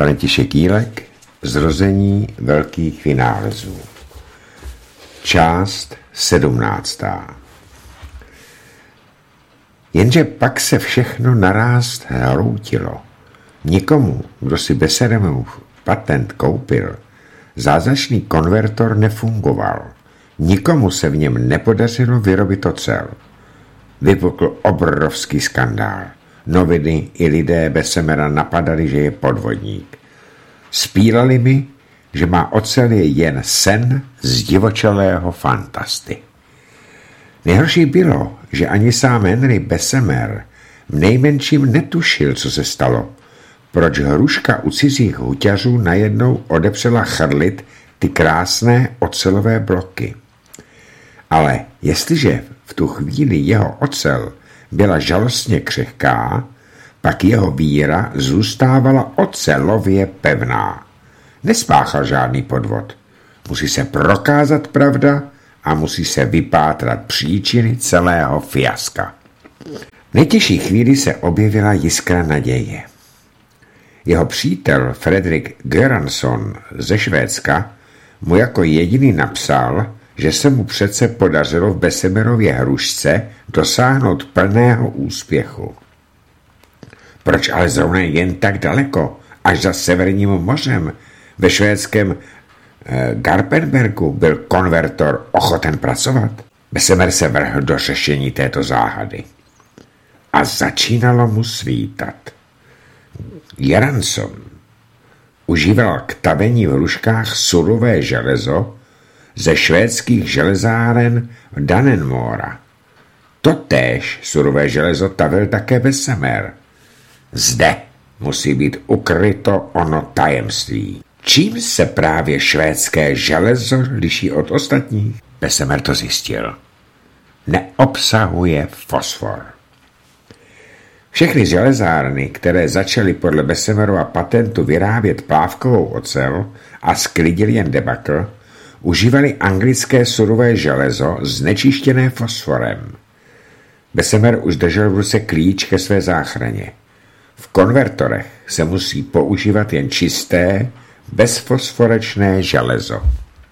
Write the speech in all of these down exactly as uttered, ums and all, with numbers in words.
František Jílek, Zrození velkých vynálezů. Část sedmnáctá. Jenže pak se všechno naráz hroutilo. Nikomu, kdo si Besseremův patent koupil, zázračný konvertor nefungoval. Nikomu se v něm nepodařilo vyrobit ocel. Vypukl obrovský skandál. Noviny i lidé Bessemera napadali, že je podvodník. Spílali mi, že má ocel je jen sen zdivočelého fantasty. Nejhorší bylo, že ani sám Henry Bessemer v nejmenším netušil, co se stalo. Proč hruška u cizích huťařů najednou odepřela chrlit ty krásné ocelové bloky. Ale jestliže v tu chvíli jeho ocel byla žalostně křehká, pak jeho víra zůstávala ocelově pevná. Nespáchal žádný podvod. Musí se prokázat pravda a musí se vypátrat příčiny celého fiaska. V nejtěžší chvíli se objevila jiskra naděje. Jeho přítel Fredrik Göransson ze Švédska mu jako jediný napsal, že se mu přece podařilo v Bessemerově hrušce dosáhnout plného úspěchu. Proč ale zrovna jen tak daleko, až za Severním mořem, ve švédském eh, Garpenbergu byl konvertor ochoten pracovat? Bessemer se vrhl do řešení této záhady. A začínalo mu svítat. Göransson užíval k tavení v hruškách surové železo ze švédských železáren v Dannemora. Totéž surové železo tavil také Bessemer. Zde musí být ukryto ono tajemství. Čím se právě švédské železo liší od ostatních? Bessemer to zjistil. Neobsahuje fosfor. Všechny železárny, které začaly podle Bessemerova patentu vyrábět plávkovou ocel a sklidil jen debakl, užívali anglické surové železo znečištěné fosforem. Bessemer už držel v ruce klíč ke své záchraně. V konvertorech se musí používat jen čisté, bezfosforečné železo.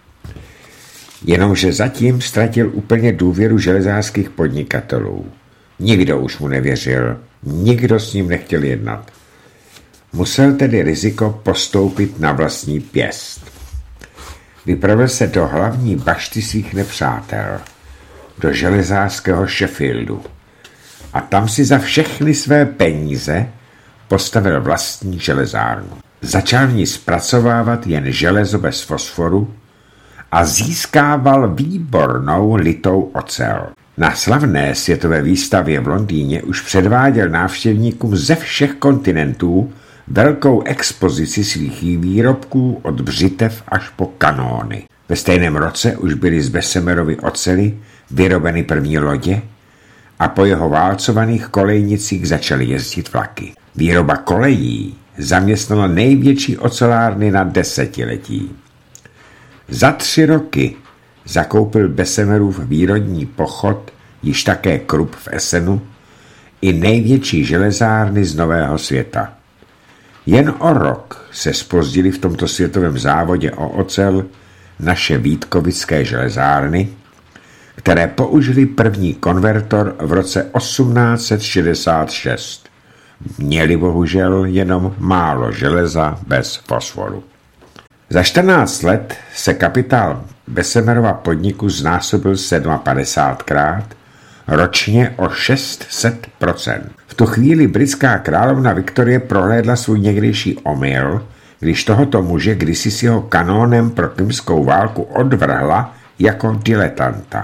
Jenomže zatím ztratil úplně důvěru železářských podnikatelů. Nikdo už mu nevěřil, nikdo s ním nechtěl jednat. Musel tedy riziko postoupit na vlastní pěst. Vypravil se do hlavní bašty svých nepřátel, do železářského Sheffieldu, a tam si za všechny své peníze postavil vlastní železárnu. Začal v ní zpracovávat jen železo bez fosforu a získával výbornou litou ocel. Na slavné světové výstavě v Londýně už předváděl návštěvníkům ze všech kontinentů velkou expozici svých výrobků od břitev až po kanóny. Ve stejném roce už byly z Bessemerovy oceli vyrobeny první lodě a po jeho válcovaných kolejnicích začaly jezdit vlaky. Výroba kolejí zaměstnala největší ocelárny na desetiletí. Za tři roky zakoupil Bessemerův výrobní pochod již také Krupp v Essenu i největší železárny z Nového světa. Jen o rok se zpozdili v tomto světovém závodě o ocel naše vítkovické železárny, které použili první konvertor v roce osmnáct set šedesát šest. Měli bohužel jenom málo železa bez fosforu. Za čtrnáct let se kapitál Bessemerova podniku znásobil padesátkrát, ročně o šest set procent. V tu chvíli britská královna Viktorie prohlédla svůj někdejší omyl, když tohoto muže kdysi s jeho kanónem pro krymskou válku odvrhla jako diletanta.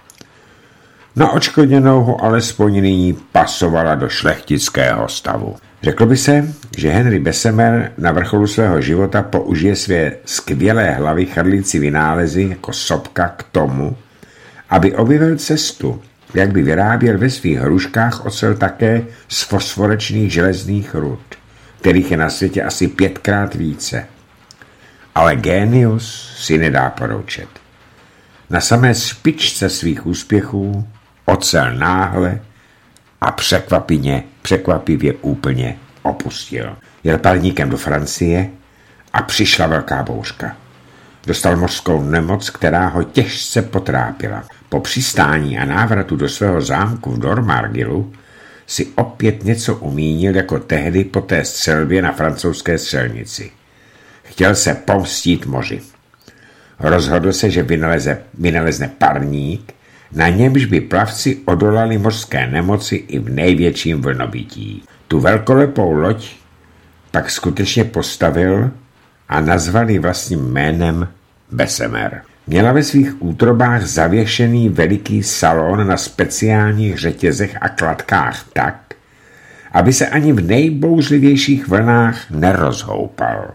Na odškodněnou ho alespoň nyní pasovala do šlechtického stavu. Řeklo by se, že Henry Bessemer na vrcholu svého života použije své skvělé hlavy chrlící vynálezy jako sopka k tomu, aby objevil cestu, jak by vyráběl ve svých hruškách ocel také z fosforečných železných rud, kterých je na světě asi pětkrát více. Ale génius si nedá poroučet. Na samé špičce svých úspěchů ocel náhle a překvapivě, překvapivě úplně opustil. Jel parníkem do Francie a přišla velká bouřka. Dostal mořskou nemoc, která ho těžce potrápila. Po přistání a návratu do svého zámku v Dormargilu si opět něco umínil jako tehdy po té střelbě na francouzské střelnici. Chtěl se pomstít moři. Rozhodl se, že vynaleze, vynalezne parník, na němž by plavci odolali mořské nemoci i v největším vlnobytí. Tu velkolepou loď pak skutečně postavil a nazval ji vlastním jménem Bessemer. Měla ve svých útrobách zavěšený veliký salon na speciálních řetězech a kladkách tak, aby se ani v nejbouřlivějších vlnách nerozhoupal.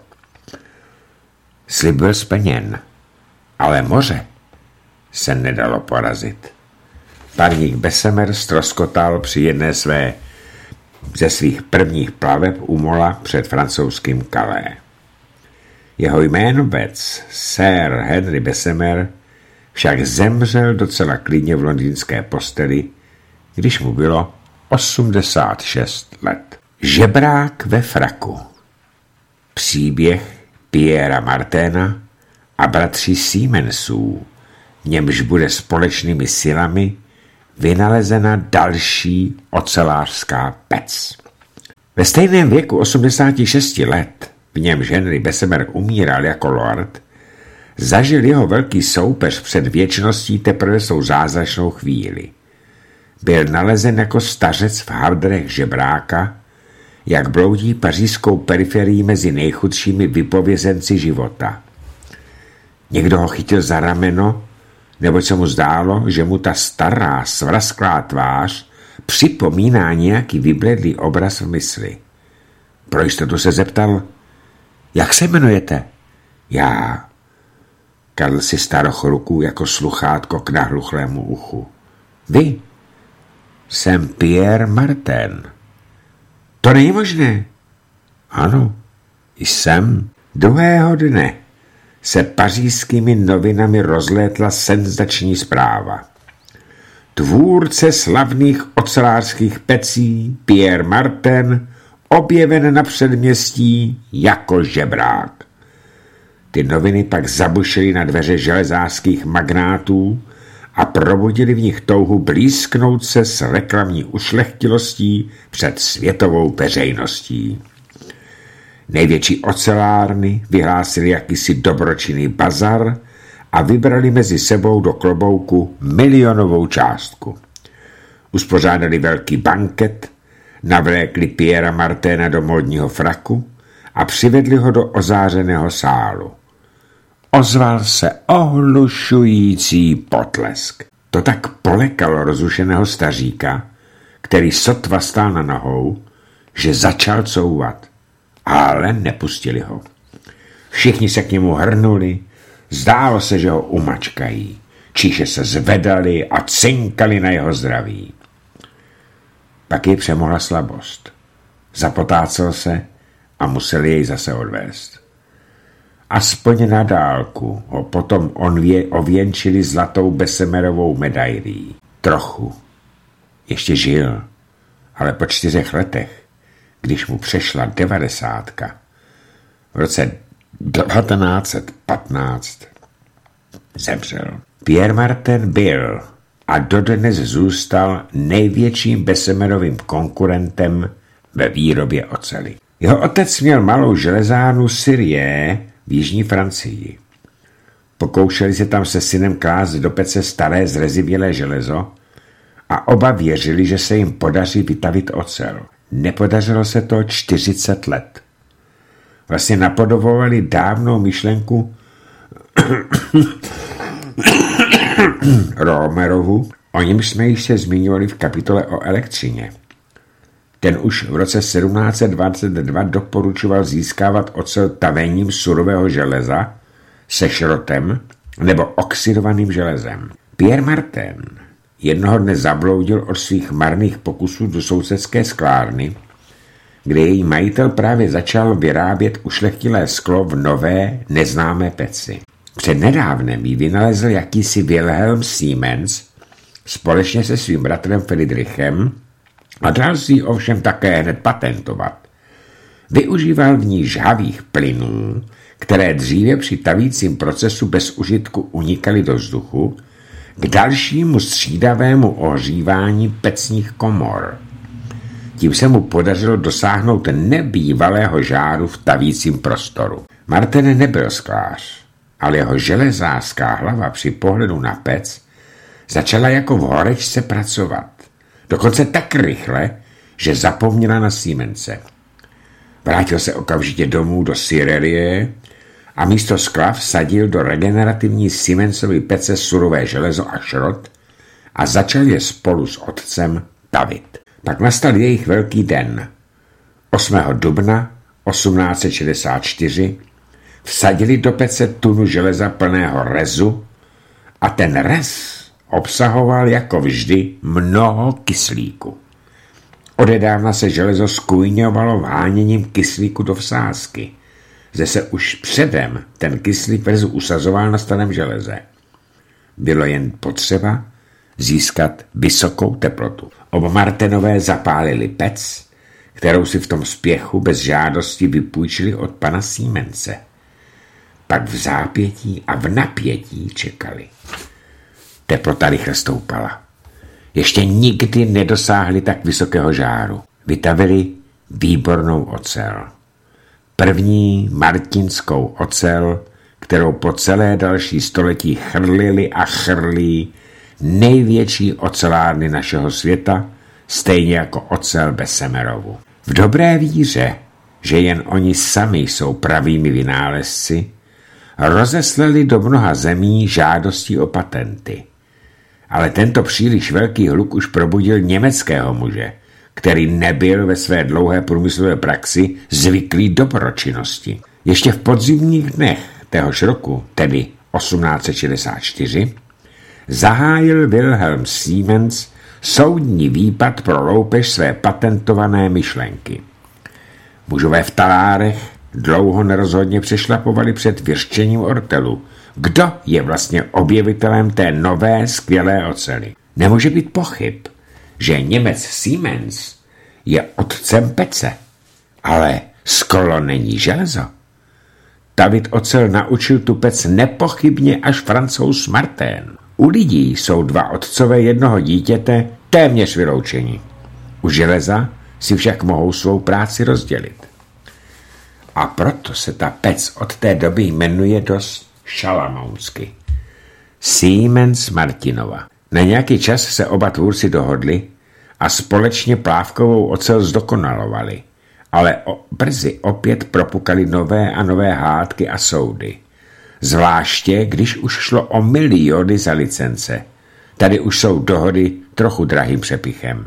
Slib byl splněn, ale moře se nedalo porazit. Parník Bessemer ztroskotal při jedné své ze svých prvních plaveb u mola před francouzským Calais. Jeho jménovec, Sir Henry Bessemer, však zemřel docela klidně v londýnské posteli, když mu bylo osmdesát šest let. Žebrák ve fraku. Příběh Pierra Marténa a bratří Siemensů, v němž bude společnými silami vynalezena další ocelářská pec. Ve stejném věku osmdesáti šesti let, v němž Henry Bessemer umíral jako lord, zažil jeho velký soupeř před věčností teprve svou zázračnou chvíli. Byl nalezen jako stařec v hadrech žebráka, jak bloudí pařížskou periferií mezi nejchudšími vypovězenci života. Někdo ho chytil za rameno, neboť se mu zdálo, že mu ta stará, svrazklá tvář připomíná nějaký vybledlý obraz v mysli. Pro jistotu se zeptal, jak se jmenujete? Já. Kladl si staroch ruku jako sluchátko k nahluchlému uchu. Vy? Jsem Pierre Martin. To není možné. Ano, jsem. Druhého dne se pařížskými novinami rozlétla senzační zpráva. Tvůrce slavných ocelářských pecí Pierre Martin objeven na předměstí jako žebrák. Ty noviny pak zabušily na dveře železářských magnátů a probudili v nich touhu blízknout se s reklamní ušlechtilostí před světovou veřejností. Největší ocelárny vyhlásili jakýsi dobročinný bazar a vybrali mezi sebou do klobouku milionovou částku. Uspořádali velký banket, navlékli Pierra Marténa do módního fraku a přivedli ho do ozářeného sálu. Ozval se ohlušující potlesk. To tak polekalo rozrušeného staříka, který sotva stál na nohou, že začal couvat, ale nepustili ho. Všichni se k němu hrnuli, zdálo se, že ho umačkají. Číše se zvedali a cinkali na jeho zdraví. Pak jej přemohla slabost. Zapotácel se a museli jej zase odvést. Aspoň na dálku ho potom onvě, ověnčili zlatou Bessemerovou medailí. Trochu. Ještě žil, ale po čtyřech letech, když mu přešla devadesátka, v roce devatenáct set patnáct zemřel. Pierre Martin byl a dodnes zůstal největším Bessemerovým konkurentem ve výrobě oceli. Jeho otec měl malou železárnu Syrie v jižní Francii. Pokoušeli se tam se synem klást do pece staré zrezivělé železo a oba věřili, že se jim podaří vytavit ocel. Nepodařilo se to čtyřicet let. Vlastně napodobovali dávnou myšlenku Romerovu, o němž jsme již se zmiňovali v kapitole o elektřině. Ten už v roce sedmnáct set dvacet dva doporučoval získávat ocel tavením surového železa se šrotem nebo oxidovaným železem. Pierre Martin jednoho dne zabloudil od svých marných pokusů do sousedské sklárny, kde její majitel právě začal vyrábět ušlechtilé sklo v nové, neznámé peci. Přednedávnem ji vynalezl jakýsi Wilhelm Siemens společně se svým bratrem Friedrichem a dal si ji ovšem také hned patentovat. Využíval v ní žhavých plynů, které dříve při tavícím procesu bez užitku unikaly do vzduchu, k dalšímu střídavému ohřívání pecních komor. Tím se mu podařilo dosáhnout nebývalého žáru v tavícím prostoru. Martin nebyl sklář, ale jeho železářská hlava při pohledu na pec začala jako v horečce pracovat. Dokonce tak rychle, že zapomněla na Siemence. Vrátil se okamžitě domů do Syrerie a místo skla vsadil do regenerativní Siemensovy pece surové železo a šrot a začal je spolu s otcem tavit. Pak nastal jejich velký den. osmého dubna osmnáct set šedesát čtyři vsadili do pece tunu železa plného rezu a ten rez obsahoval jako vždy mnoho kyslíku. Odedávna se železo skujňovalo vháněním kyslíku do vsázky. Zde se už předem ten kyslík v rezu usazoval na starém železe. Bylo jen potřeba získat vysokou teplotu. Oba Martinové zapálili pec, kterou si v tom spěchu bez žádosti vypůjčili od pana Siemense. Pak v zápětí a v napětí čekali. Teplota rychle stoupala. Ještě nikdy nedosáhli tak vysokého žáru. Vytavili výbornou ocel. První martinskou ocel, kterou po celé další století chrlili a chrlí největší ocelárny našeho světa, stejně jako ocel Bessemerovu. V dobré víře, že jen oni sami jsou pravými vynálezci, rozeslali do mnoha zemí žádosti o patenty. Ale tento příliš velký hluk už probudil německého muže, který nebyl ve své dlouhé průmyslové praxi zvyklý dobročinnosti. Ještě v podzimních dnech téhož roku, tedy osmnáct set šedesát čtyři, zahájil Wilhelm Siemens soudní výpad pro loupež své patentované myšlenky. Mužové v talárech dlouho nerozhodně přešlapovali před vyřčením ortelu. Kdo je vlastně objevitelem té nové skvělé oceli? Nemůže být pochyb, že Němec Siemens je otcem pece, ale sklo není železo. Tavit ocel naučil tu pec nepochybně až Francouz Martin. U lidí jsou dva otcové jednoho dítěte téměř vyloučeni. U železa si však mohou svou práci rozdělit. A proto se ta pec od té doby jmenuje dost šalamounsky. Siemens Martinova. Na nějaký čas se oba tvůrci dohodli a společně plávkovou ocel zdokonalovali, ale o, brzy opět propukali nové a nové hádky a soudy. Zvláště, když už šlo o miliony za licence. Tady už jsou dohody trochu drahým přepichem.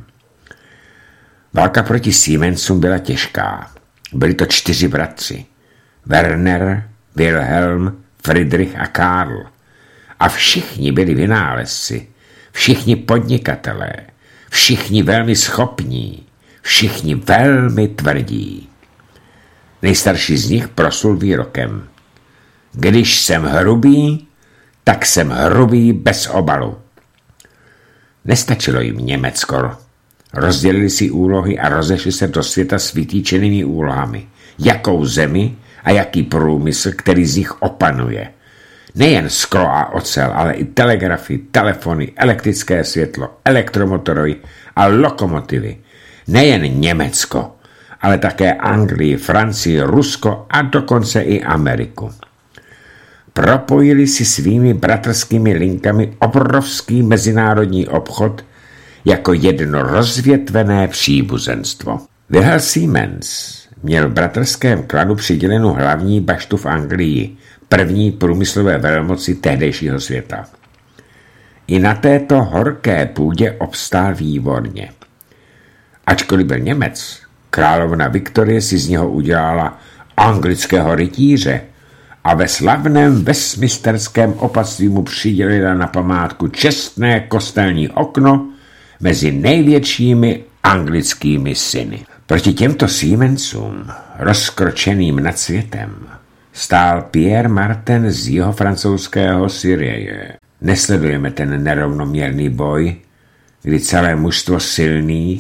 Válka proti Siemensům byla těžká. Byli to čtyři bratři. Werner, Wilhelm, Friedrich a Karl. A všichni byli vynálezci. Všichni podnikatelé. Všichni velmi schopní. Všichni velmi tvrdí. Nejstarší z nich proslul výrokem: Když jsem hrubý, tak jsem hrubý bez obalu. Nestačilo jim Německo. Rozdělili si úlohy a rozešli se do světa s vytýčenými úlohami. Jakou zemi a jaký průmysl, který z nich opanuje. Nejen sklo a ocel, ale i telegrafy, telefony, elektrické světlo, elektromotory a lokomotivy. Nejen Německo, ale také Anglii, Francii, Rusko a dokonce i Ameriku. Propojili si svými bratrskými linkami obrovský mezinárodní obchod jako jedno rozvětvené příbuzenstvo. Wilhelm Siemens měl v bratrském klanu přidělenou hlavní baštu v Anglii, první průmyslové velmoci tehdejšího světa. I na této horké půdě obstál výborně. Ačkoliv byl Němec, královna Viktorie si z něho udělala anglického rytíře a ve slavném westminsterském opatství mu přidělila na památku čestné kostelní okno mezi největšími anglickými syny. Proti těmto Siemensům, rozkročeným nad světem, stál Pierre Martin z jeho francouzského Syrie. Nesledujeme ten nerovnoměrný boj, kdy celé mužstvo silných,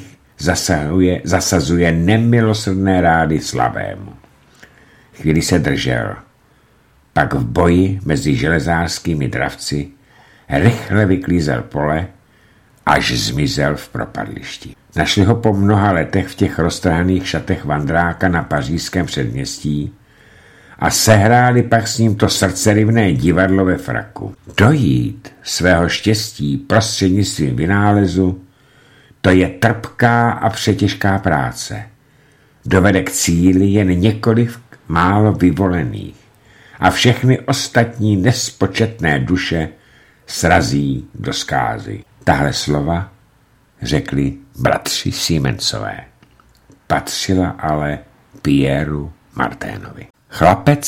zasahuje, zasazuje nemilosrdné rády slavému. Chvíli se držel. Pak v boji mezi železářskými dravci rychle vyklízel pole, až zmizel v propadlišti. Našli ho po mnoha letech v těch roztrhaných šatech vandráka na pařížském předměstí a sehráli pak s ním to srdcerivné divadlo ve fraku. Dojít svého štěstí prostřednictvím vynálezu, to je trpká a přetěžká práce. Dovede k cíli jen několik málo vyvolených a všechny ostatní nespočetné duše srazí do zkázy. Tahle slova řekli bratři Siemensové. Patřila ale Pierru Marténovi. Chlapec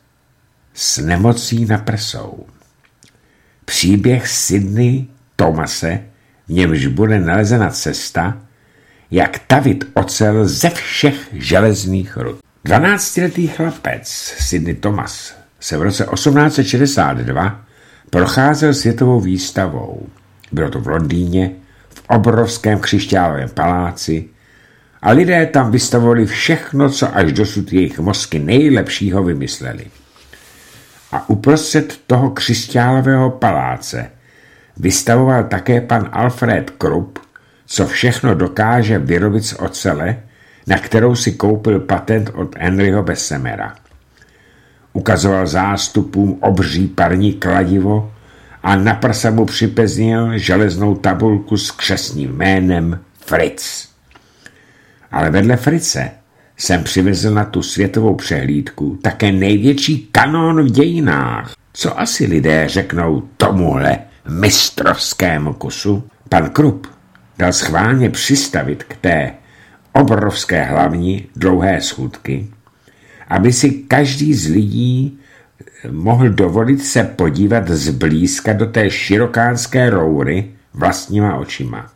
s nemocí na prsou. Příběh Sidney Thomase, v němž bude nalezena cesta, jak tavit ocel ze všech železných rud. dvanáctiletý chlapec Sidney Thomas se v roce osmnáct set šedesát dva procházel světovou výstavou. Bylo to v Londýně, v obrovském křišťálovém paláci a lidé tam vystavovali všechno, co až dosud jejich mozky nejlepšího vymysleli. A uprostřed toho křišťálového paláce vystavoval také pan Alfred Krupp, co všechno dokáže vyrobit z ocele, na kterou si koupil patent od Henryho Bessemera. Ukazoval zástupům obří parní kladivo a na prsa mu připeznil železnou tabulku s křestním jménem Fritz. Ale vedle Fritze jsem přivezl na tu světovou přehlídku také největší kanón v dějinách. Co asi lidé řeknou tomuhle mistrovskému kusu? Pan Krupp dal schválně přistavit k té obrovské hlavni dlouhé schůdky, aby si každý z lidí mohl dovolit se podívat zblízka do té širokánské roury vlastníma očima.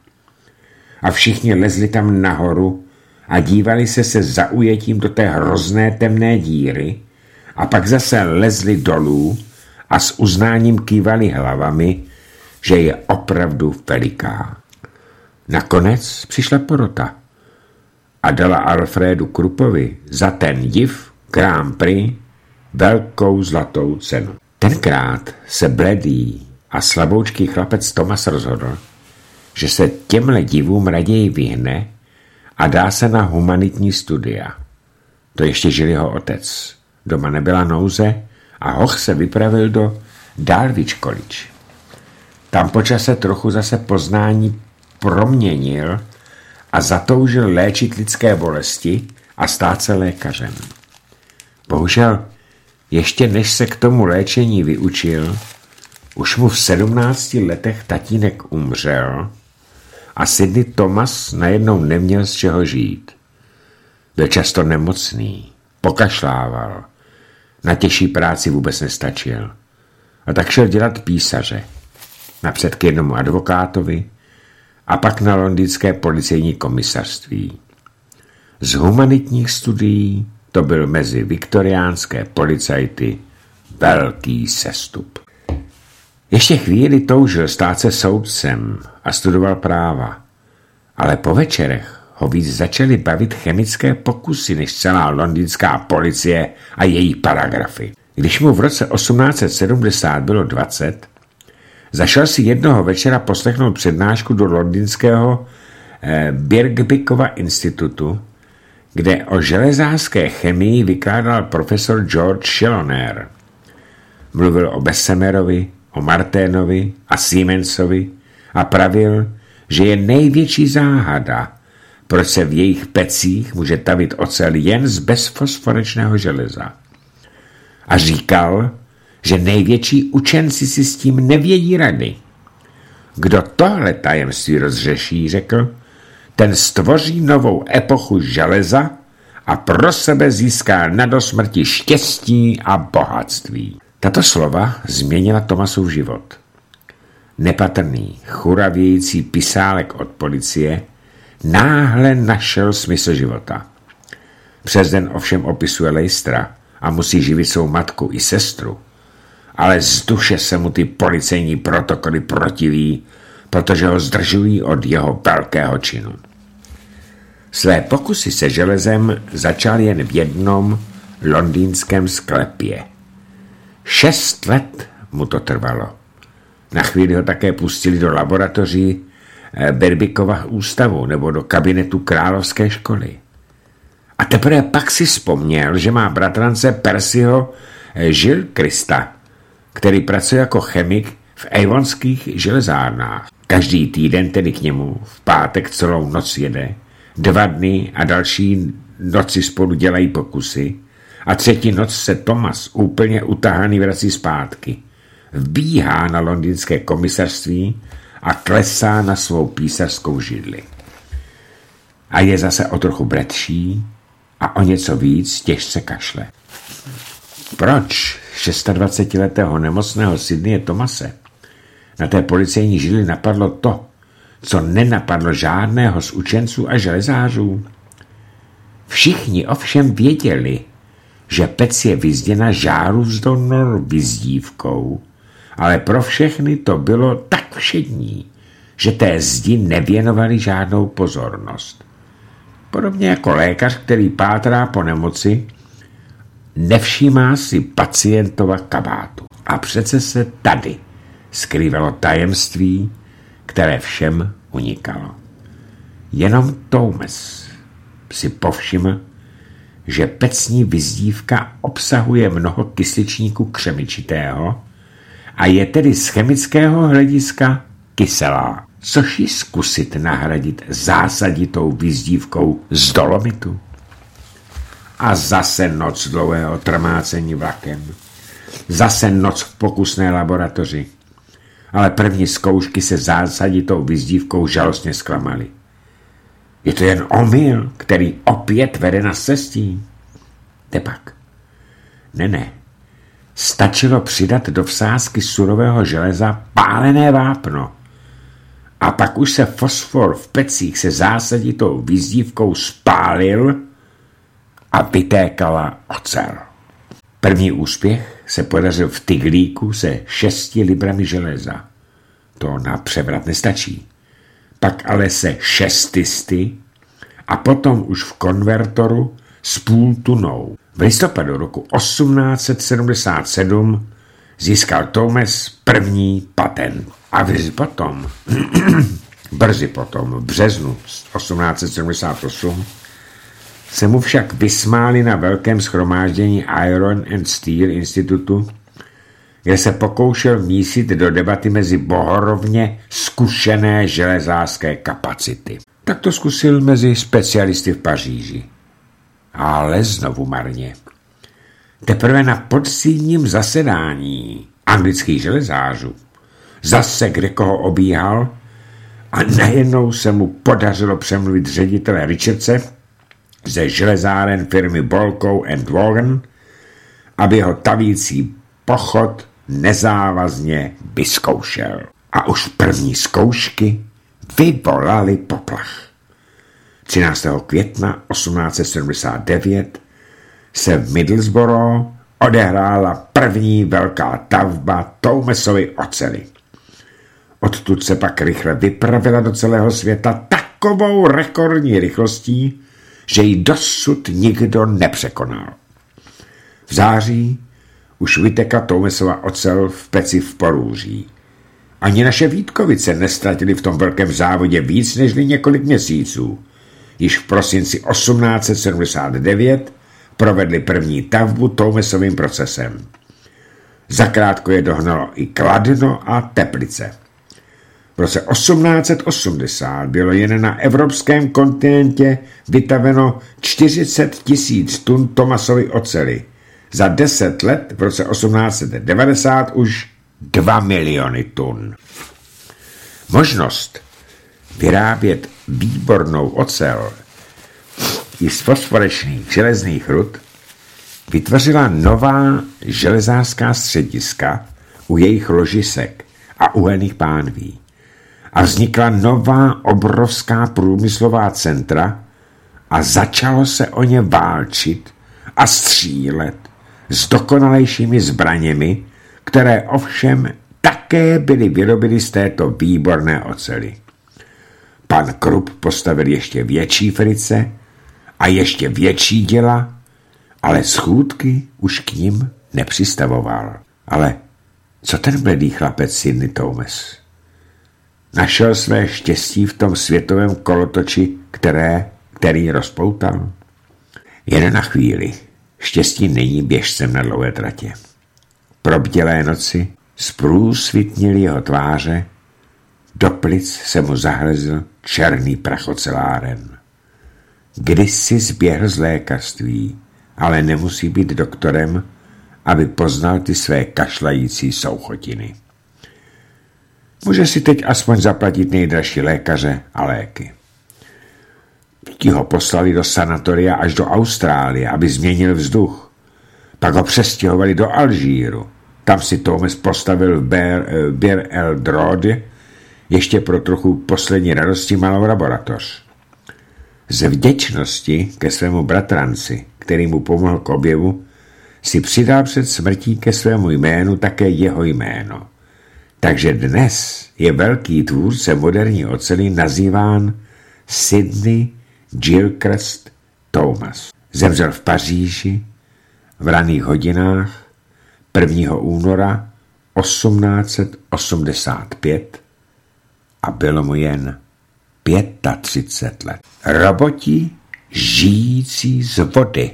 A všichni lezli tam nahoru a dívali se se zaujetím do té hrozné temné díry a pak zase lezli dolů a s uznáním kývali hlavami, že je opravdu veliká. Nakonec přišla porota a dala Alfredu Kruppovi za ten div Grand Prix velkou zlatou cenu. Tenkrát se bledý a slaboučký chlapec Thomas rozhodl, že se těmhle divům raději vyhne a dá se na humanitní studia. To ještě žil jeho otec. Doma nebyla nouze a hoch se vypravil do Dulwich College. Tam po čase trochu zase poznání proměnil a zatoužil léčit lidské bolesti a stát se lékařem. Bohužel, ještě než se k tomu léčení vyučil, už mu v sedmnácti letech tatínek umřel a Sidney Thomas najednou neměl z čeho žít. Byl často nemocný, pokašlával, na těžší práci vůbec nestačil a tak šel dělat písaře, napřed k jednomu advokátovi a pak na londýnské policejní komisařství. Z humanitních studií to byl mezi viktoriánské policajty velký sestup. Ještě chvíli toužil stát se soudcem a studoval práva, ale po večerech ho víc začaly bavit chemické pokusy než celá londýnská policie a její paragrafy. Když mu v roce osmnáct set sedmdesát bylo dvacet, zašel si jednoho večera poslechnout přednášku do londýnského eh, Birkbeckova institutu, kde o železářské chemii vykládal profesor George Challoner. Mluvil o Bessemerovi, o Marténovi a Siemensovi a pravil, že je největší záhada, proč se v jejich pecích může tavit ocel jen z bezfosforečného železa. A říkal, že největší učenci si s tím nevědí rady. Kdo tohle tajemství rozřeší, řekl, ten stvoří novou epochu železa a pro sebe získá na dosmrti štěstí a bohatství. Tato slova změnila Thomasův život. Nepatrný, churavějící pisálek od policie náhle našel smysl života. Přes den ovšem opisuje lejstra a musí živit svou matku i sestru, ale z duše se mu ty policejní protokoly protiví, protože ho zdržují od jeho velkého činu. Své pokusy se železem začal jen v jednom londýnském sklepě. Šest let mu to trvalo. Na chvíli ho také pustili do laboratoří Berbikova ústavu nebo do kabinetu královské školy. A teprve pak si vzpomněl, že má bratrance Percyho Gilchrista, který pracuje jako chemik v avonských železárnách. Každý týden tedy k němu v pátek celou noc jede, dva dny a další noci spolu dělají pokusy a třetí noc se Thomas úplně utahaný vrací zpátky. Vbíhá na londýnské komisařství a klesá na svou písařskou židli. A je zase o trochu bratší a o něco víc těžce kašle. Proč dvacetišestiletého nemocného Sydneye Thomase na té policejní židli napadlo to, co nenapadlo žádného z učenců a železářů? Všichni ovšem věděli, že pec je vyzděna žárůvzdolnou vyzdívkou, ale pro všechny to bylo tak všední, že té zdi nevěnovali žádnou pozornost. Podobně jako lékař, který pátrá po nemoci, nevšímá si pacientova kabátu. A přece se tady skrývalo tajemství, které všem unikalo. Jenom Thomas si povšiml, že pecní vyzdívka obsahuje mnoho kysličníku křemičitého a je tedy z chemického hlediska kyselá, což ji zkusit nahradit zásaditou vyzdívkou z dolomitu. A zase noc dlouhého trmácení vlakem. Zase noc v pokusné laboratoři. Ale první zkoušky se zásaditou vyzdívkou žalostně zklamaly. Je to jen omyl, který opět vede na cestí. Tepak. Ne, ne. Stačilo přidat do vsázky surového železa pálené vápno. A pak už se fosfor v pecích se zásaditou vyzdívkou spálil a vytékala ocel. První úspěch se podařil v tyglíku se šesti librami železa. To na převrat nestačí. Pak ale se šestisty a potom už v konvertoru s půl tunou. V listopadu roku osmnáct set sedmdesát sedm získal Thomas první patent. A brzy potom, brzy potom, v březnu osmnáct set sedmdesát osm, se mu však vysmáli na velkém shromáždění Iron and Steel institutu, kde se pokoušel mísit do debaty mezi bohorovně zkušené železářské kapacity. Tak to zkusil mezi specialisty v Paříži. Ale znovu marně. Teprve na podzimním zasedání anglických železářů zase kdekoho obíhal a najednou se mu podařilo přemluvit ředitele Richardse ze železáren firmy Bolkou and Vaughan, aby ho tavící pochod nezávazně vyzkoušel. A už první zkoušky vyvolali poplach. třináctého května osmnáct set sedmdesát devět se v Middlesbrough odehrála první velká tavba Thomasovy oceli. Odtud se pak rychle vypravila do celého světa takovou rekordní rychlostí, že ji dosud nikdo nepřekonal. V září už vytekla Thomasova ocel v peci v Porůří. Ani naše Vítkovice nestratili v tom velkém závodě víc než několik měsíců. Již v prosinci osmnáct set sedmdesát devět provedli první tavbu Thomasovým procesem. Zakrátko je dohnalo i Kladno a Teplice. V roce osmnáct set osmdesát bylo jen na evropském kontinentě vytaveno čtyřicet tisíc tun Thomasovy oceli. Za deset let v roce osmnáct set devadesát už dva miliony tun. Možnost vyrábět výbornou ocel i z fosforečných železných rud vytvořila nová železářská střediska u jejich ložisek a uhelných pánví. A vznikla nová obrovská průmyslová centra a začalo se o ně válčit a střílet s dokonalejšími zbraněmi, které ovšem také byly vyrobeny z této výborné oceli. pan Krupp postavil ještě větší frice a ještě větší děla, ale schůdky už k ním nepřistavoval. Ale co ten bledý chlapec Sidney Thomas? Našel své štěstí v tom světovém kolotoči, které, který rozpoutal? Jen na chvíli. Štěstí není běžcem na dlouhé tratě. Probdělé noci zprůsvitnily jeho tváře, do plic se mu zahrezl černý prachoceláren. Kdysi zběhl z lékařství, ale nemusí být doktorem, aby poznal ty své kašlající souchotiny. Může si teď aspoň zaplatit nejdražší lékaře a léky. Ti ho poslali do sanatoria až do Austrálie, aby změnil vzduch. Pak ho přestěhovali do Alžíru. Tam si Thomas postavil v Bir el Drode ještě pro trochu poslední radosti malou laboratoř. Z vděčnosti ke svému bratranci, který mu pomohl k objevu, si přidal před smrtí ke svému jménu také jeho jméno. Takže dnes je velký tvůrce moderní oceli nazýván Sidney Gilchrist Thomas. Zemřel v Paříži v raných hodinách prvního února osmnáct set osmdesát pět a bylo mu jen třicet pět let. Roboti žijící z vody.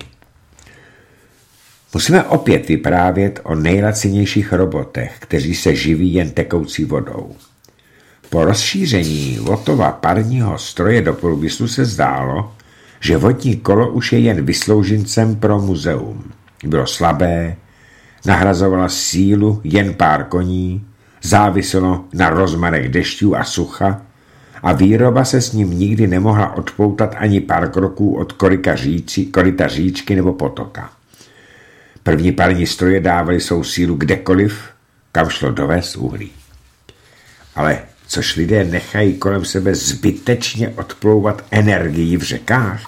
Musíme opět vyprávět o nejlacinějších robotech, kteří se živí jen tekoucí vodou. Po rozšíření Wattova parního stroje do průmyslu se zdálo, že vodní kolo už je jen vysloužincem pro muzeum. Bylo slabé, nahrazovala sílu jen pár koní, záviselo na rozmarech dešťů a sucha a výroba se s ním nikdy nemohla odpoutat ani pár kroků od koryta, říči, koryta říčky nebo potoka. První parní stroje dávali svou sílu kdekoliv, kam šlo dovést uhlí. Ale což lidé nechají kolem sebe zbytečně odplouvat energii v řekách?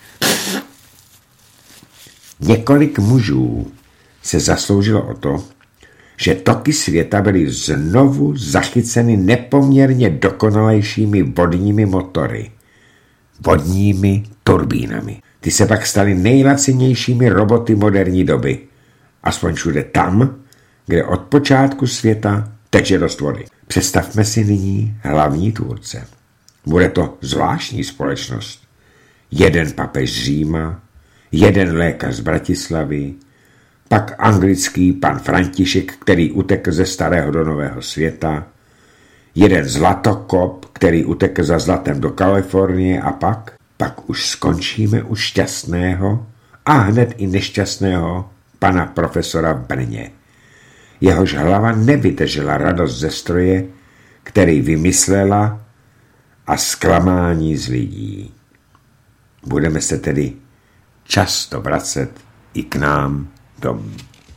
Několik mužů se zasloužilo o to, že toky světa byly znovu zachyceny nepoměrně dokonalejšími vodními motory, vodními turbínami. Ty se pak staly nejlacinějšími roboty moderní doby, aspoň všude tam, kde od počátku světa teče dost vody. Představme si nyní hlavní tvůrce. Bude to zvláštní společnost. Jeden papež z Říma, jeden lékař z Bratislavy, pak anglický pan František, který utekl ze starého do nového světa, jeden zlatokop, který utekl za zlatem do Kalifornie a pak, pak už skončíme u šťastného a hned i nešťastného pana profesora v Brně. Jehož hlava nevydržela radost ze stroje, který vymyslela, a zklamání z lidí. Budeme se tedy často vracet i k nám domů.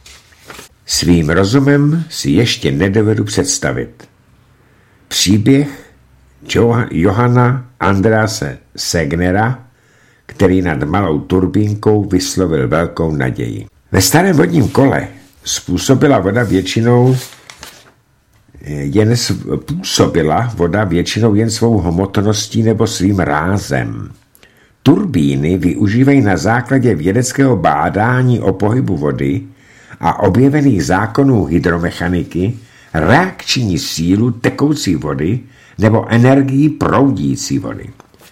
Svým rozumem si ještě nedovedu představit příběh Johanna Andrease Segnera, který nad malou turbínkou vyslovil velkou naději. Ve starém vodním kole způsobila voda většinou jen působila voda většinou jen svou hmotností nebo svým rázem. Turbíny využívají na základě vědeckého bádání o pohybu vody a objevených zákonů hydromechaniky reakční sílu tekoucí vody nebo energii proudící vody.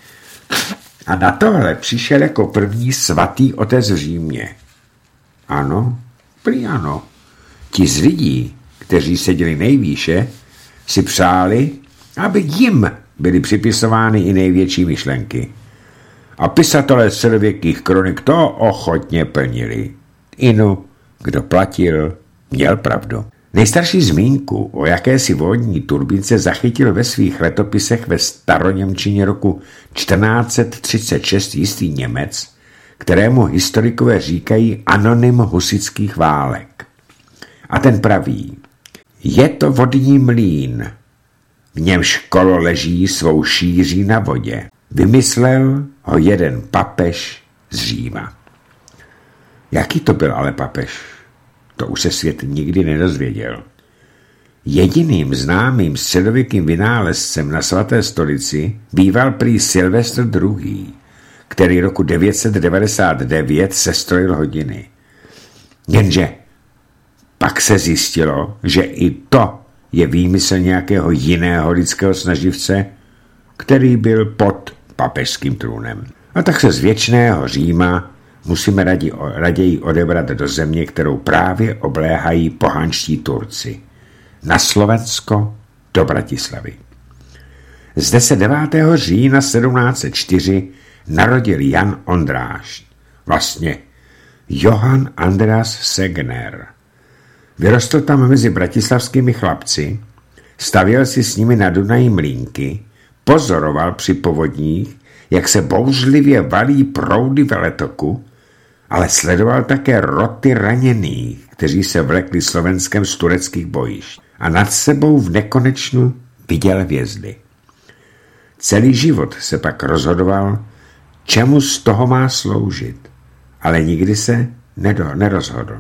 A na tohle přišel jako první svatý otec v Římě. Ano, prý ano. Ti z lidí, kteří seděli nejvýše, si přáli, aby jim byly připisovány i největší myšlenky. A pisatelé středověkých kronik to ochotně plnili. Inu, kdo platil, měl pravdu. Nejstarší zmínku o jakési vodní turbínce zachytil ve svých letopisech ve staroněmčině roku čtrnáct set třicet šest jistý Němec, kterému historikové říkají anonym husitských válek. A ten praví: je to vodní mlýn, v němž kolo leží svou šíří na vodě. Vymyslel ho jeden papež z Říma. Jaký to byl ale papež? To už se svět nikdy nedozvěděl. Jediným známým středověkým vynálezcem na svaté stolici býval prý Silvestr druhý., který roku devět set devadesát devět sestrojil hodiny. Jenže pak se zjistilo, že i to je výmysl nějakého jiného lidského snaživce, který byl pod papežským trůnem. A tak se z věčného Říma musíme raději, raději odebrat do země, kterou právě obléhají pohanští Turci. Na Slovensko do Bratislavy. Zde se devátého října sedmnáct set čtyři narodil Jan Ondráš, vlastně Johann Andreas Segner. Vyrostl tam mezi bratislavskými chlapci, stavěl si s nimi na Dunaji mlýnky, pozoroval při povodních, jak se bouřlivě valí proudy veletoku, ale sledoval také roty raněných, kteří se vlekli Slovenskem z tureckých bojišť, a nad sebou v nekonečnu viděl hvězdy. Celý život se pak rozhodoval, čemu z toho má sloužit, ale nikdy se nedo, nerozhodl.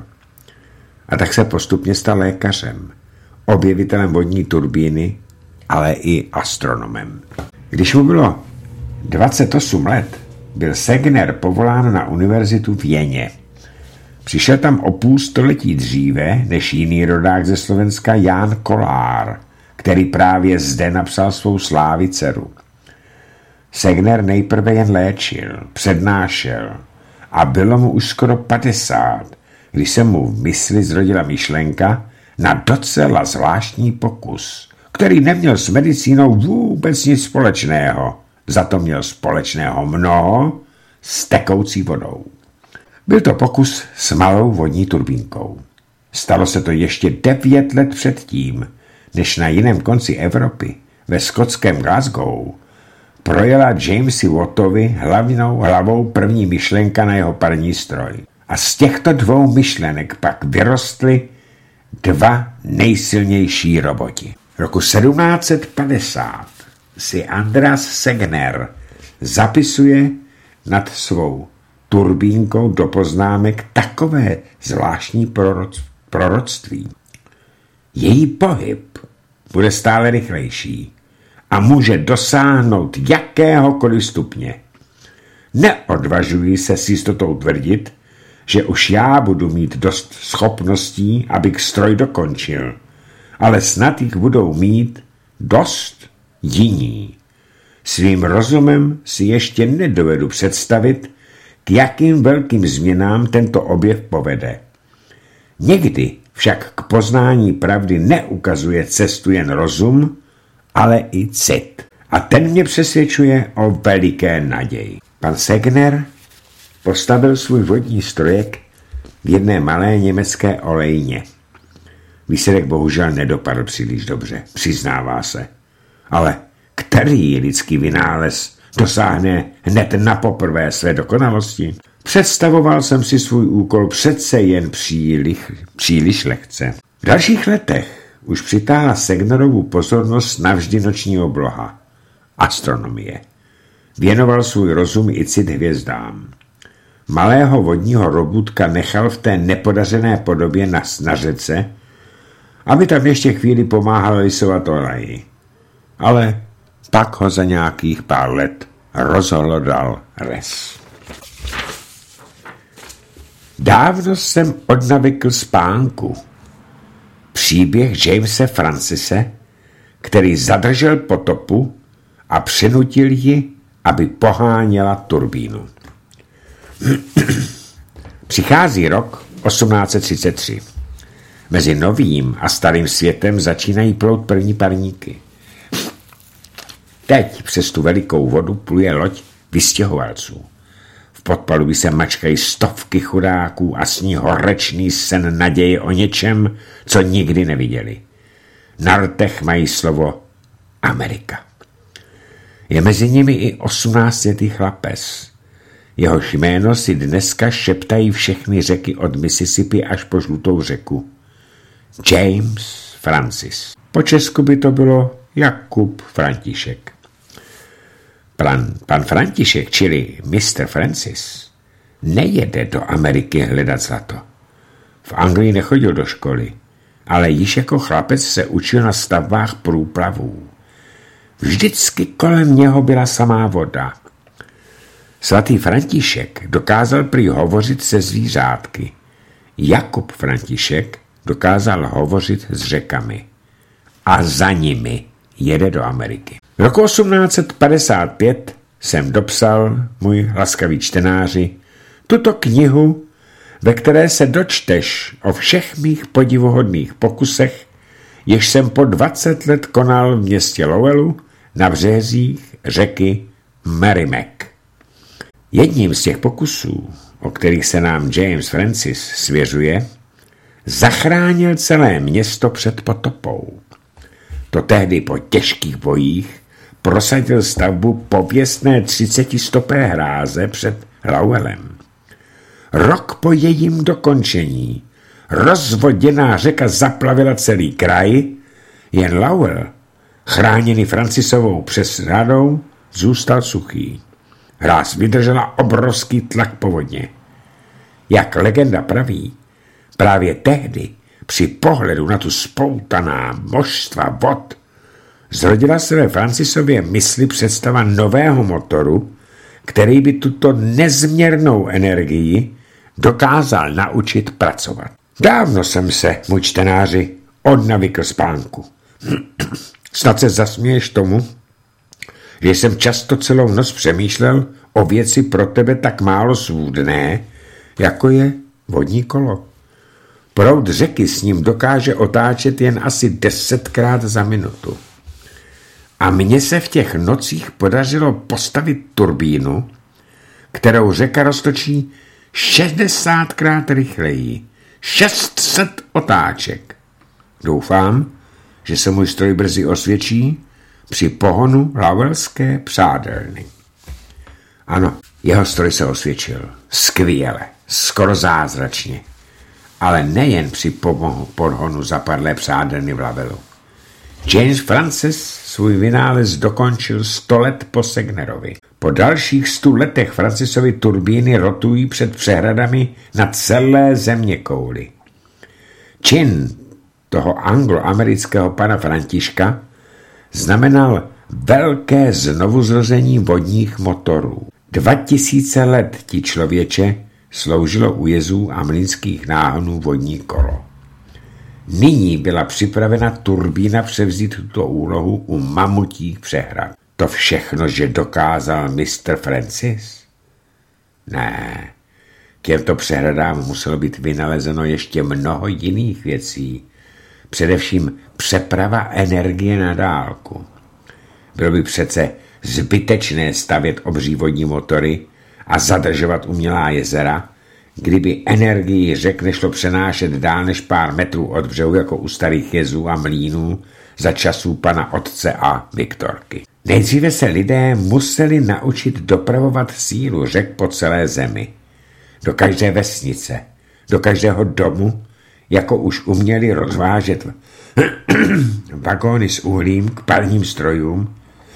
A tak se postupně stal lékařem, objevitelem vodní turbíny, ale i astronomem. Když mu bylo dvacet osm let, byl Segner povolán na univerzitu v Jeně. Přišel tam o půl století dříve než jiný rodák ze Slovenska Ján Kolár, který právě zde napsal svou Sláviceru. Segner nejprve jen léčil, přednášel a bylo mu už skoro padesát, když se mu v mysli zrodila myšlenka na docela zvláštní pokus, který neměl s medicínou vůbec nic společného, za to měl společného mnoho s tekoucí vodou. Byl to pokus s malou vodní turbínkou. Stalo se to ještě devět let předtím, než na jiném konci Evropy, ve skotském Glasgow, projela Jamesi Wattovi hlavnou hlavou první myšlenka na jeho parní stroj. A z těchto dvou myšlenek pak vyrostly dva nejsilnější roboti. Roku sedmnáct set padesát si Andreas Segner zapisuje nad svou turbínkou do poznámek takové zvláštní proroc, proroctví. Její pohyb bude stále rychlejší a může dosáhnout jakéhokoliv stupně. Neodvažuji se s jistotou tvrdit, že už já budu mít dost schopností, abych stroj dokončil, ale snad jich budou mít dost jiní. Svým rozumem si ještě nedovedu představit, k jakým velkým změnám tento objev povede. Někdy však k poznání pravdy neukazuje cestu jen rozum, ale i cit. A ten mě přesvědčuje o veliké naději. Pan Segner postavil svůj vodní strojek v jedné malé německé olejně. Výsledek bohužel nedopadl příliš dobře, přiznává se. Ale který lidský vynález dosáhne hned na poprvé své dokonalosti? Představoval jsem si svůj úkol přece jen příliš, příliš lehce. V dalších letech už přitáhla Segnerovu pozornost navždy noční obloha, astronomie. Věnoval svůj rozum i cit hvězdám. Malého vodního robůtka nechal v té nepodařené podobě na, na řece, aby tam ještě chvíli pomáhal lisovat oleji. Ale pak ho za nějakých pár let rozhlodal res. Dávno jsem odnavykl spánku. Příběh Jamese Francise, který zadržel potopu a přinutil ji, aby poháněla turbínu. Přichází rok osmnáct set třicet tři. Mezi novým a starým světem začínají plout první parníky. Teď přes tu velikou vodu pluje loď vystěhovalců. V podpalubí se mačkají stovky chudáků a sní horečný sen naděje o něčem, co nikdy neviděli. Na rtech mají slovo Amerika. Je mezi nimi i osmnáctiletý chlapec. Jehož jméno si dneska šeptají všechny řeky od Mississippi až po Žlutou řeku. James Francis. Po česku by to bylo Jakub František. Pan, pan František, čili mister Francis, nejede do Ameriky hledat zlato. V Anglii nechodil do školy ale již jako chlapec se učil na stavbách průplavů. Vždycky kolem něho byla samá voda. Svatý František dokázal prý hovořit se zvířátky. Jakub František dokázal hovořit s řekami. A za nimi jede do Ameriky. V roku osmnáct set padesát pět jsem dopsal, můj laskavý čtenáři, tuto knihu, ve které se dočteš o všech mých podivuhodných pokusech, jež jsem po dvacet let konal v městě Lowellu na březích řeky Merrimack. Jedním z těch pokusů, o kterých se nám James Francis svěřuje, zachránil celé město před potopou. To tehdy po těžkých bojích prosadil stavbu pověstné třicetistopé hráze před Lowellem. Rok po jejím dokončení rozvoděná řeka zaplavila celý kraj, jen Lowell, chráněný Francisovou přesradou, zůstal suchý. Hráz vydržela obrovský tlak povodně. Jak legenda praví, právě tehdy při pohledu na tu spoutaná množstva vod zrodila se ve Francisově mysli představa nového motoru, který by tuto nezměrnou energii dokázal naučit pracovat. Dávno jsem se, můj čtenáři, odnavykl spánku. Snad se zasměješ tomu, že jsem často celou noc přemýšlel o věci pro tebe tak málo svůdné, jako je vodní kolo. Proud řeky s ním dokáže otáčet jen asi desetkrát za minutu. A mně se v těch nocích podařilo postavit turbínu, kterou řeka roztočí šedesátkrát rychleji. šest set otáček. Doufám, že se můj stroj brzy osvědčí při pohonu Lowellské přádelny. Ano, jeho stroj se osvědčil. Skvěle, skoro zázračně. Ale nejen při pohonu zapadlé přádelny v Lowellu. James Francis svůj vynález dokončil sto let po Segnerovi. Po dalších stu letech Francisovy turbíny rotují před přehradami na celé zeměkouli. Čin toho angloamerického pana Františka znamenal velké znovuzrození vodních motorů. Dva tisíce let ti člověče sloužilo u jezů a mlýnských náhonů vodní kolo. Nyní byla připravena turbína převzít tuto úlohu u mamutích přehrad. To všechno, že dokázal mister Francis? Ne, k těmto přehradám muselo být vynalezeno ještě mnoho jiných věcí. Především přeprava energie na dálku. Bylo by přece zbytečné stavět obří vodní motory a zadržovat umělá jezera, kdyby energii řek nešlo přenášet dál než pár metrů od břehu jako u starých jezů a mlýnů za časů pana otce a Viktorky. Nejdříve se lidé museli naučit dopravovat sílu řek po celé zemi. Do každé vesnice, do každého domu, jako už uměli rozvážet vagóny s uhlím k parním strojům,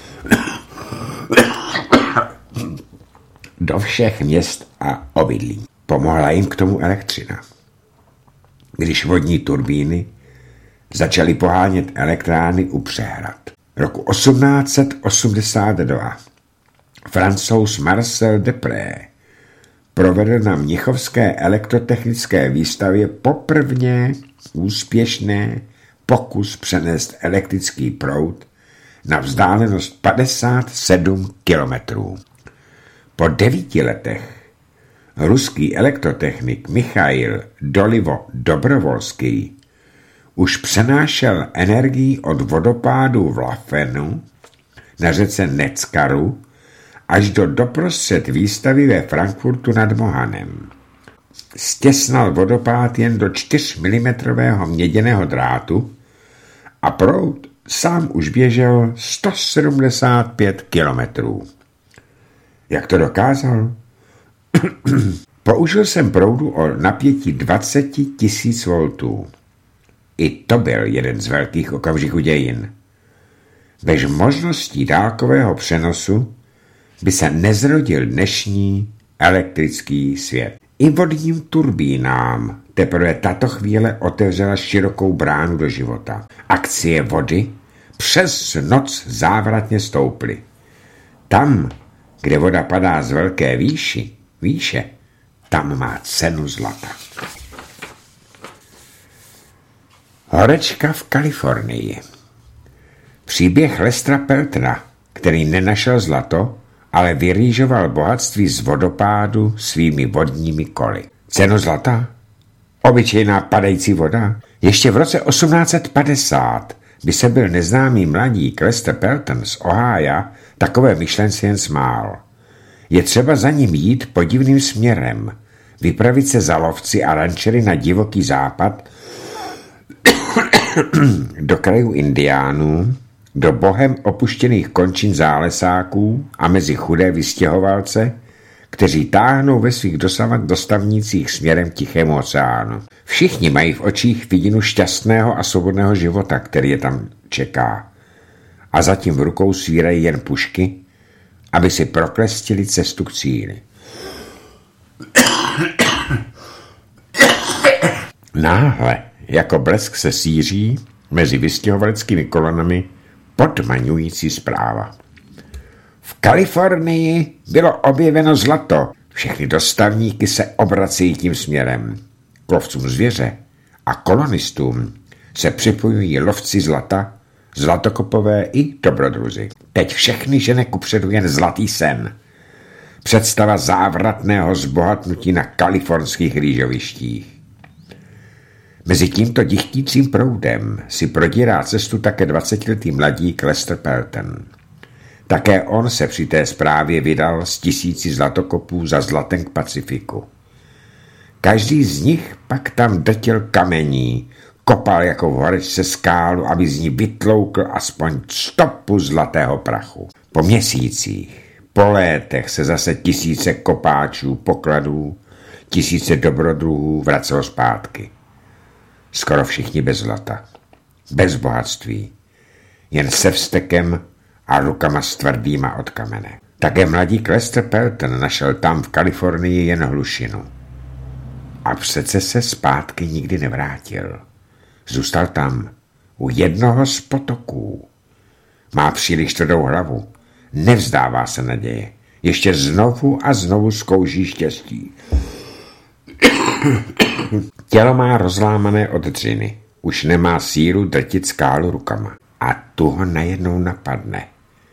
do všech měst a obydlí. Pomohla jim k tomu elektřina. Když vodní turbíny začaly pohánět elektrárny u přehrad. Roku osmnáct set osmdesát dva Francouz Marcel Depré provedl na mnichovské elektrotechnické výstavě poprvně úspěšné pokus přenést elektrický proud na vzdálenost padesát sedm kilometrů. Po devíti letech ruský elektrotechnik Michail Dolivo-Dobrovolský už přenášel energii od vodopádu Vlafenu na řece Neckaru až do doprostřed výstavy ve Frankfurtu nad Mohanem. Stěsnal vodopád jen do čtyřmilimetrového měděného drátu a proud sám už běžel sto sedmdesát pět kilometrů. Jak to dokázal? Použil jsem proudu o napětí dvacet tisíc voltů. I to byl jeden z velkých okamžiků dějin. Bez možností dálkového přenosu by se nezrodil dnešní elektrický svět. I vodním turbínám teprve tato chvíle otevřela širokou bránu do života. Akcie vody přes noc závratně stouply. Tam, kde voda padá z velké výši, výše, tam má cenu zlata. Horečka v Kalifornii. Příběh Lestera Peltona, který nenašel zlato, ale vyrýžoval bohatství z vodopádu svými vodními koly. Cenu zlata? Obyčejná padající voda? Ještě v roce osmnáct set padesát by se byl neznámý mladík Lester Pelton z Ohája takové myšlence jen smál. Je třeba za ním jít podivným směrem, vypravit se za lovci a rančery na divoký západ, do krajů Indiánů, do bohem opuštěných končin zálesáků a mezi chudé vystěhovalce, kteří táhnou ve svých dosavat dostavnících směrem k Tichému oceánu. Všichni mají v očích vidinu šťastného a svobodného života, který je tam čeká. A zatím v rukou svírají jen pušky, aby si proklestili cestu k cíli. Náhle, jako blesk se síří mezi vystěhovaleckými kolonami podmaňující zpráva. V Kalifornii bylo objeveno zlato. Všechny dostavníky se obracejí tím směrem. K lovcům zvěře a kolonistům se připojují lovci zlata, zlatokopové i dobrodruzi. Teď všechny žene kupředu jen zlatý sen. Představa závratného zbohatnutí na kalifornských rýžovištích. Mezi tímto dichtícím proudem si prodírá cestu také dvacetiletý mladík Lester Pelton. Také on se při té zprávě vydal z tisíci zlatokopů za zlatem k Pacifiku. Každý z nich pak tam drtil kamení, kopal jako v horečce skálu, aby z ní vytloukl aspoň stopu zlatého prachu. Po měsících, po létech se zase tisíce kopáčů, pokladů, tisíce dobrodruhů vracelo zpátky. Skoro všichni bez zlata, bez bohatství, jen se vztekem a rukama s tvrdýma od kamene. Také mladík Lester Pelton našel tam v Kalifornii jen hlušinu. A přece se zpátky nikdy nevrátil. Zůstal tam, u jednoho z potoků. Má příliš tvrdou hlavu, nevzdává se naděje. Ještě znovu a znovu zkouší štěstí. Tělo má rozlámané od dřiny. Už nemá sílu drtit skálu rukama. A tu ho najednou napadne.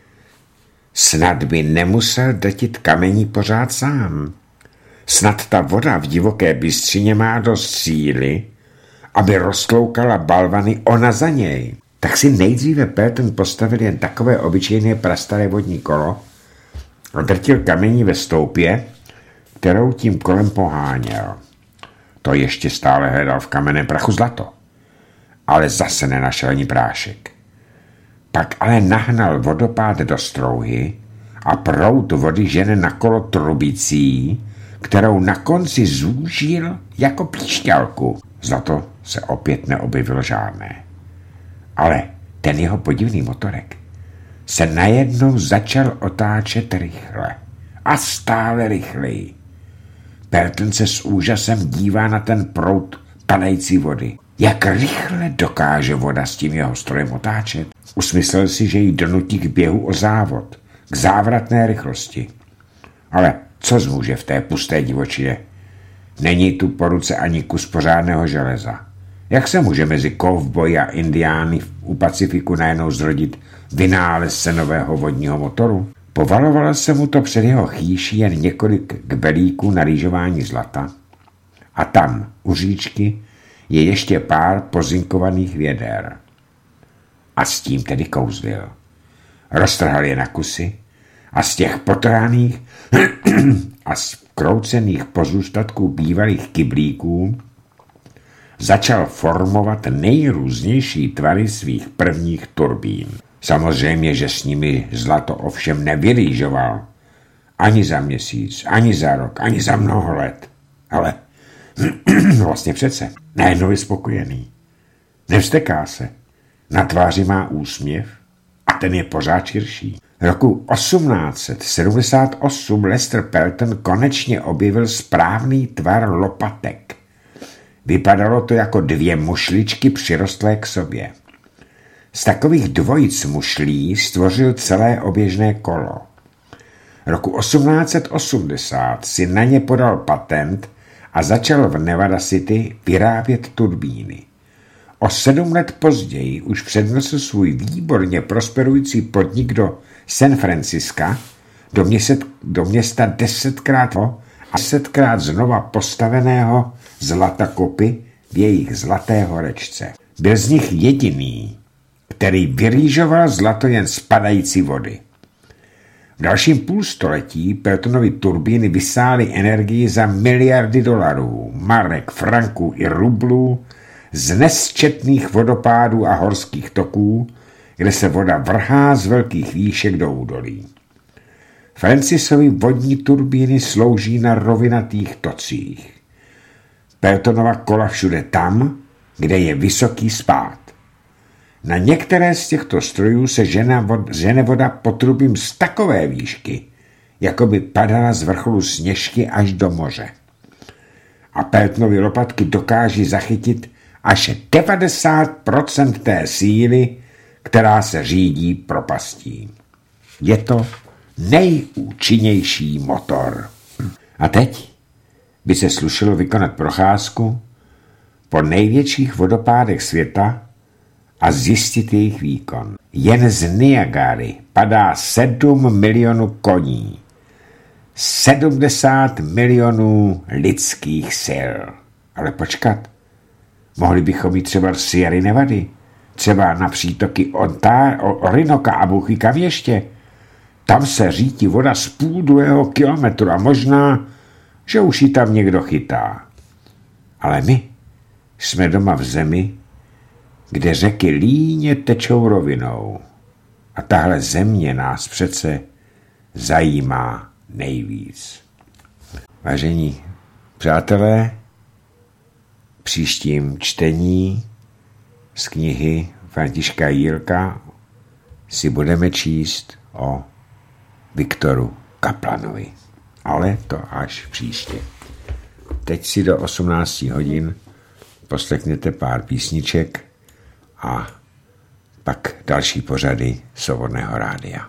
Snad by nemusel drtit kamení pořád sám. Snad ta voda v divoké bystřině má dost síly, aby roztloukala balvany ona za něj. Tak si nejdříve Pelton postavil jen takové obyčejné prastaré vodní kolo a drtil kamení ve stoupě, kterou tím kolem poháněl. To ještě stále hledal v kamenném prachu zlato, ale zase nenašel ani prášek. Pak ale nahnal vodopád do strouhy a proud vody žene na kolo trubicí, kterou na konci zúžil jako píšťalku. Zlato se opět neobjevilo žádné. Ale ten jeho podivný motorek se najednou začal otáčet rychle a stále rychleji. Pelton se s úžasem dívá na ten proud padající vody. Jak rychle dokáže voda s tím jeho strojem otáčet? Usmyslel si, že jí donutí k běhu o závod, k závratné rychlosti. Ale co zmůže v té pusté divočině? Není tu po ruce ani kus pořádného železa. Jak se může mezi kovboji a indiány u Pacifiku najednou zrodit vynález senového vodního motoru? Povalovalo se mu to před jeho chýší jen několik kbelíků na rýžování zlata. A tam, u říčky, je ještě pár pozinkovaných věder. A s tím tedy kouzlil. Roztrhal je na kusy a z těch potrhaných a zkroucených pozůstatků bývalých kyblíků začal formovat nejrůznější tvary svých prvních turbín. Samozřejmě, že s nimi zlato ovšem nevyrýžoval. Ani za měsíc, ani za rok, ani za mnoho let. Ale vlastně přece najednou je spokojený. Nevzteká se. Na tváři má úsměv a ten je pořád širší. Roku osmnáct set sedmdesát osm Lester Pelton konečně objevil správný tvar lopatek. Vypadalo to jako dvě mušličky přirostlé k sobě. Z takových dvojic mušlí stvořil celé oběžné kolo. Roku osmnáct set osmdesát si na ně podal patent a začal v Nevada City vyrábět turbíny. O sedm let později už přednesl svůj výborně prosperující podnik do San Franciska, do, městet, do města desetkrát a desetkrát znova postaveného zlatokopy v jejich zlaté horečce. Byl z nich jediný, který vyrýžoval zlato jen z padající vody. V dalším půlstoletí Peltonovy turbíny vysály energii za miliardy dolarů, marek, franků i rublů z nesčetných vodopádů a horských toků, kde se voda vrhá z velkých výšek do údolí. Francisovy vodní turbíny slouží na rovinatých tocích. Peltonova kola všude tam, kde je vysoký spád. Na některé z těchto strojů se žene voda potrubím z takové výšky, jako by padala z vrcholu Sněžky až do moře. A Peltonovy lopatky dokáží zachytit až devadesát procent té síly, která se řídí propastí. Je to nejúčinnější motor. A teď by se slušelo vykonat procházku po největších vodopádech světa a zjistit jejich výkon. Jen z Niagary padá sedm milionů koní, sedmdesát milionů lidských sil. Ale počkat, mohli bychom jít třeba z Sierry Nevady, třeba na přítoky Orinoka a Bůh kam ještě. Tam se řítí voda z půl druhého kilometru a možná, že už ji tam někdo chytá. Ale my jsme doma v zemi, kde řeky líně tečou rovinou. A tahle země nás přece zajímá nejvíc. Vážení přátelé, v příštím čtení z knihy Františka Jílka si budeme číst o Viktoru Kaplanovi. Ale to až příště. Teď si do osmnácti hodin poslechněte pár písniček a pak další pořady Svobodného rádia.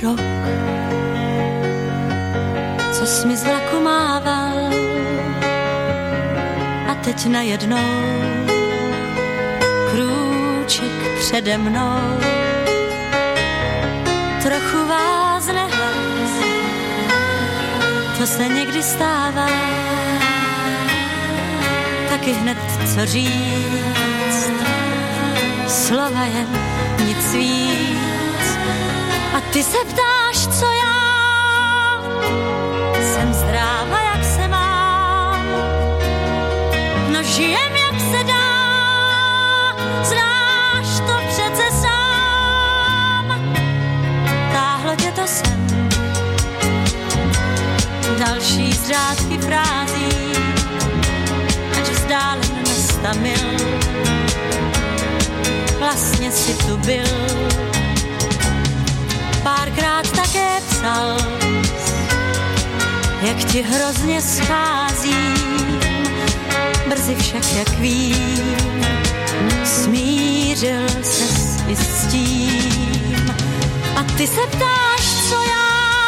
rok, co jsi mi z vlaku mával a teď najednou krůček přede mnou. Trochu vázne hlas, to se někdy stává, taky hned co říct, slova jen nic víc. A ty se ptáš, co já, jsem zdráva, jak se mám, no žijem, jak se dá, znáš to přece sám. Táhle tě to sem, další z řádky frází, ať vzdálen nestamil, vlastně si tu byl. Párkrát také psal, jak ti hrozně scházím, brzy však, jak vím, smířil ses i s tím. A ty se ptáš, co já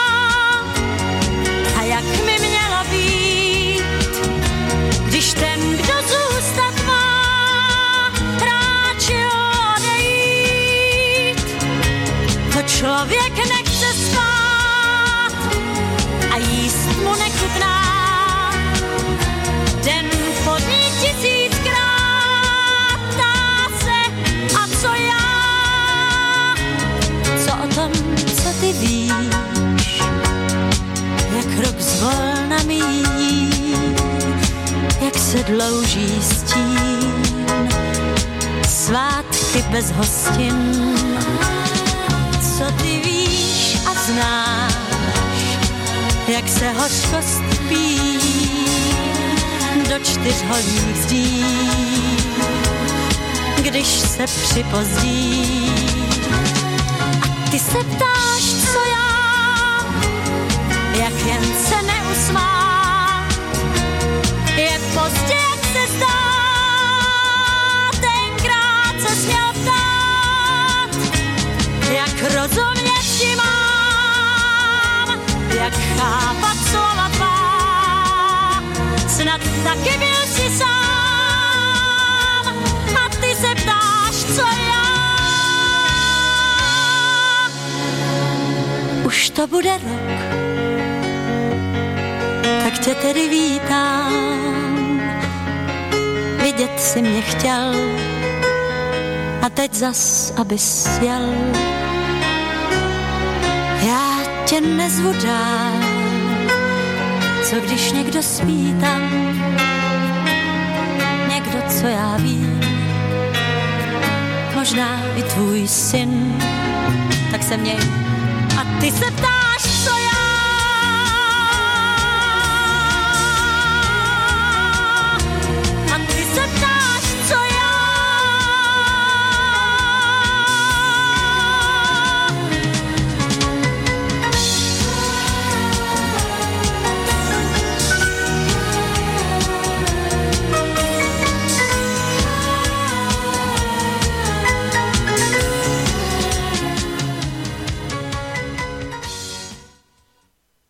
a jak mi mělo být, když ten, kdo zůstat má, ráčil odejít. To člověk nechce spát a jíst mu nechutná, den po dní tisíckrát ptá se, a co já, co o tom, co ty víš, jak rok zvolna míjí, jak se dlouží stín, svátky bez hostin. Co ty víš a znáš, jak se hořkost píjí do čtyřholních zdí, když se připozdí. A ty se ptáš, co já, jak jen se neusmát, je pozdě, jak se zdá, tenkrát se směl ptát, jak rozumět ti mám, jak chápat slova tvá, snad taky byl si sám. A ty se ptáš, co já, už to bude rok, tak tě tedy vítám, vidět si mě chtěl a teď zas, abys jel. Já tě nezvu dál, co když někdo spí tam, někdo, co já vím, možná i tvůj syn, tak se měj. A ty se ptáš,